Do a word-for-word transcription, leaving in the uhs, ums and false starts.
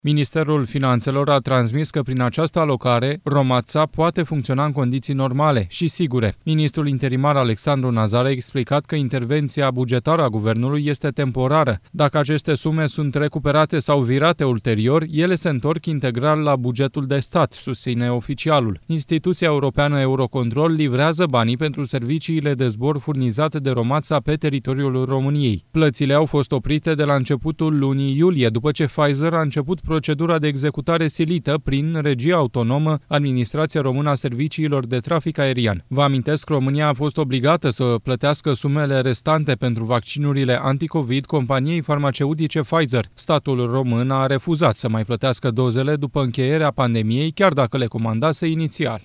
Ministerul Finanțelor a transmis că prin această alocare, România poate funcționa în condiții normale și sigure. Ministrul interimar Alexandru Nazar a explicat că intervenția bugetară a guvernului este temporară. Dacă aceste sume sunt recuperate sau virate ulterior, ele se întorc integral la bugetul de stat, susține oficialul. Instituția europeană Eurocontrol livrează banii pentru serviciile de zbor furnizate de România pe teritoriul României. Plățile au fost oprite de la începutul lunii iulie, după ce Pfizer a început procedura de executare silită prin regia autonomă Administrația Română a Serviciilor de Trafic Aerian. Vă amintesc, România a fost obligată să plătească sumele restante pentru vaccinurile anticovid companiei farmaceutice Pfizer. Statul român a refuzat să mai plătească dozele după încheierea pandemiei, chiar dacă le comandase inițial.